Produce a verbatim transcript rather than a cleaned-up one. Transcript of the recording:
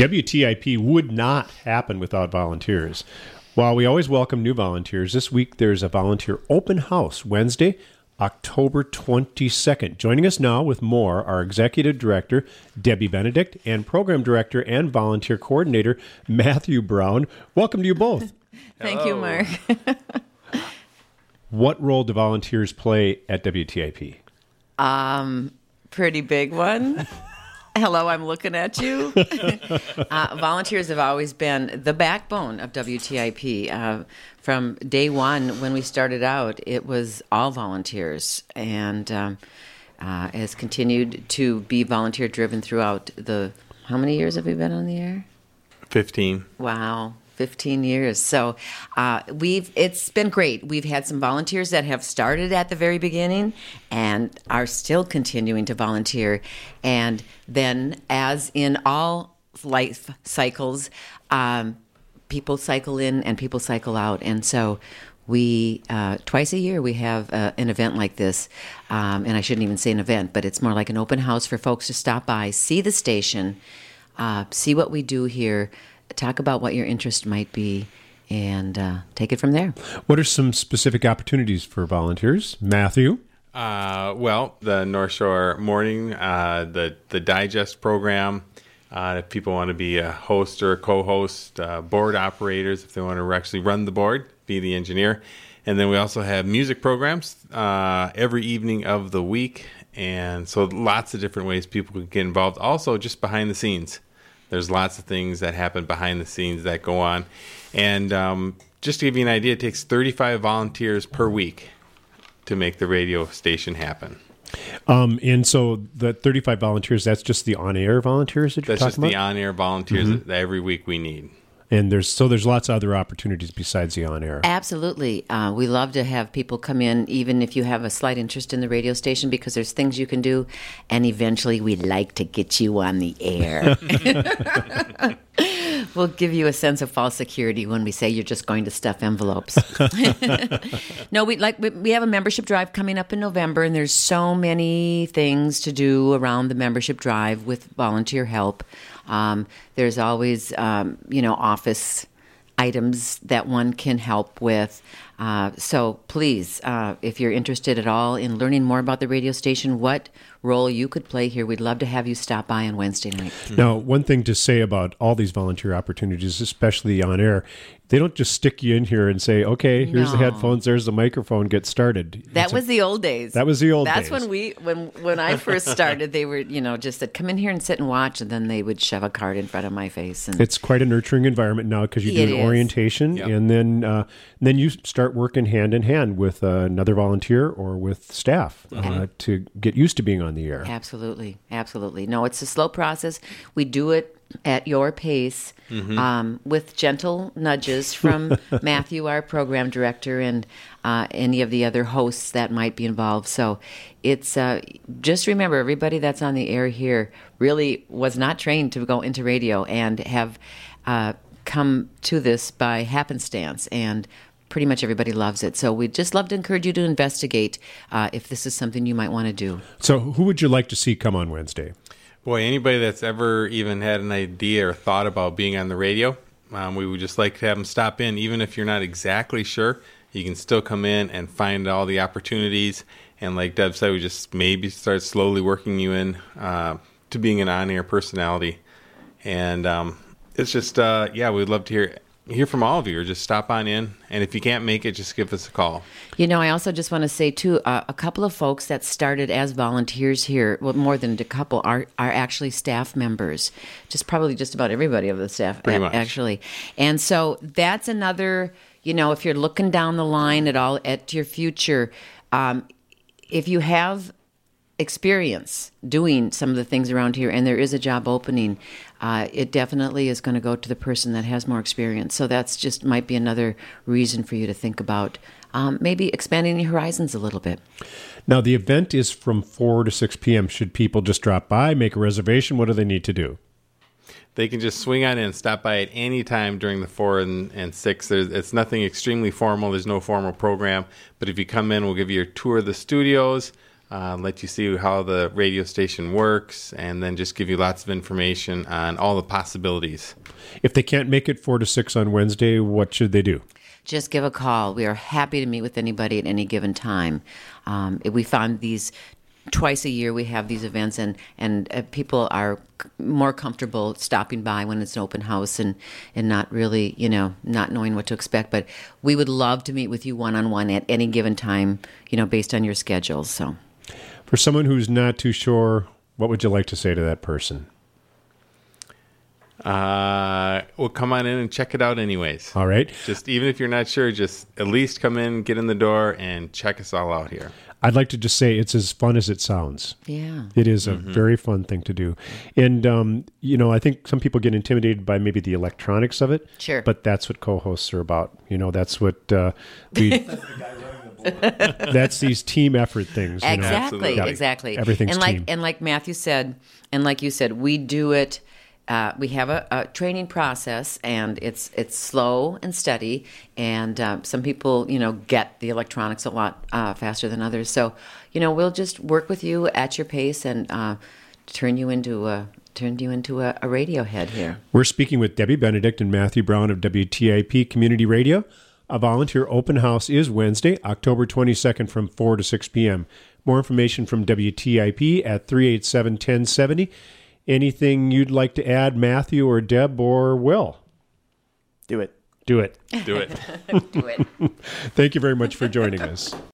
W T I P would not happen without volunteers. While we always welcome new volunteers, this week there's a volunteer open house Wednesday, October twenty-second. Joining us now with more, our Executive Director, Debbie Benedict, and Program Director and Volunteer Coordinator, Matthew Brown. Welcome to you both. Thank Hello. you, Mark. What role do volunteers play at W T I P? Um, pretty big one. Hello, I'm looking at you. uh, volunteers have always been the backbone of W T I P. Uh, from day one, when we started out, it was all volunteers, and um, uh, has continued to be volunteer-driven throughout the. How many years have we been on the air? fifteen. Wow. fifteen years. So uh, we've it's been great. We've had some volunteers that have started at the very beginning and are still continuing to volunteer. And then, as in all life cycles, um, people cycle in and people cycle out. And so we, uh, twice a year, we have uh, an event like this. Um, and I shouldn't even say an event, but it's more like an open house for folks to stop by, see the station, uh, see what we do here, talk about what your interest might be, and uh, take it from there. What are some specific opportunities for volunteers? Matthew? Uh, well, the North Shore Morning, uh, the, the Digest program, uh, if people want to be a host or a co-host, uh, board operators, if they want to actually run the board, be the engineer. And then we also have music programs uh, every evening of the week. And so lots of different ways people can get involved. Also, just behind the scenes. There's lots of things that happen behind the scenes that go on. And um, just to give you an idea, it takes thirty-five volunteers per week to make the radio station happen. Um, and so the thirty-five volunteers, that's just the on-air volunteers that you're That's just talking the about? on-air volunteers Mm-hmm. that every week we need. And there's so there's lots of other opportunities besides the on-air. Absolutely. Uh, we love to have people come in, even if you have a slight interest in the radio station, because there's things you can do, and eventually we'd like to get you on the air. We'll give you a sense of false security when we say you're just going to stuff envelopes. No, we like we, we have a membership drive coming up in November, and there's so many things to do around the membership drive with volunteer help. Um, there's always, um, you know, office items that one can help with. Uh, so please, uh, if you're interested at all in learning more about the radio station, what role you could play here, we'd love to have you stop by on Wednesday night. Now, one thing to say about all these volunteer opportunities, especially on air, they don't just stick you in here and say, okay, here's the No. headphones, there's the microphone, get started. That It's was a, the old days. That was the old That's days. when we when when I first started, they were, you know, just said, come in here and sit and watch, and then they would shove a card in front of my face. And It's quite a nurturing environment now because you do It an is. orientation, Yep. and then uh, then you start working hand in hand with uh, another volunteer or with staff uh, to get used to being on the air. Absolutely, absolutely. No, it's a slow process. We do it at your pace, um, with gentle nudges from Matthew, our program director, and uh, any of the other hosts that might be involved. So it's uh, just remember, everybody that's on the air here really was not trained to go into radio and have uh, come to this by happenstance, and pretty much everybody loves it. So we'd just love to encourage you to investigate uh, if this is something you might want to do. So who would you like to see come on Wednesday? Boy, anybody that's ever even had an idea or thought about being on the radio, um, we would just like to have them stop in. Even if you're not exactly sure, you can still come in and find all the opportunities. And like Deb said, we just maybe start slowly working you in uh, to being an on-air personality. And um, it's just, uh, yeah, we'd love to hear hear from all of you, or just stop on in. And if you can't make it, just give us a call. You know, I also just want to say, too, uh, a couple of folks that started as volunteers here, well, more than a couple, are, are actually staff members. Just probably just about everybody of the staff, Pretty a- much. actually. And so that's another, you know, if you're looking down the line at all, at your future, um, if you have experience doing some of the things around here and there is a job opening, uh, it definitely is going to go to the person that has more experience. So that's just might be another reason for you to think about um, maybe expanding your horizons a little bit. Now, the event is from four to six p.m. Should people just drop by, make a reservation? What do they need to do? They can just swing on in, stop by at any time during the four and, and six. There's, it's nothing extremely formal. There's no formal program. But if you come in, we'll give you a tour of the studios. uh, let you see how the radio station works, and then just give you lots of information on all the possibilities. If they can't make it four to six on Wednesday, what should they do? Just give a call. We are happy to meet with anybody at any given time. Um, we found these twice a year we have these events, and, and uh, people are c- more comfortable stopping by when it's an open house and, and not really, you know, not knowing what to expect. But we would love to meet with you one-on-one at any given time, you know, based on your schedules. So, for someone who's not too sure, what would you like to say to that person? Uh, well, come on in and check it out anyways. All right. Just even if you're not sure, just at least come in, get in the door, and check us all out here. I'd like to just say it's as fun as it sounds. yeah. It is a mm-hmm. very fun thing to do. And, um, you know, I think some people get intimidated by maybe the electronics of it. Sure. But that's what co-hosts are about. You know, that's what uh, we... That's these team effort things. You exactly, know? exactly. Everything's and like, team. And like Matthew said, and like you said, we do it... Uh, we have a, a training process, and it's it's slow and steady. And uh, some people, you know, get the electronics a lot uh, faster than others. So, you know, we'll just work with you at your pace and uh, turn you into a turn you into a, a radio head here. We're speaking with Debbie Benedict and Matthew Brown of W T I P Community Radio. A volunteer open house is Wednesday, October twenty-second, from four to six p.m. More information from W T I P at three eight seven, one oh seven oh. Anything you'd like to add, Matthew or Deb or Will? Do it. Do it. Do it. Do it. Thank you very much for joining us.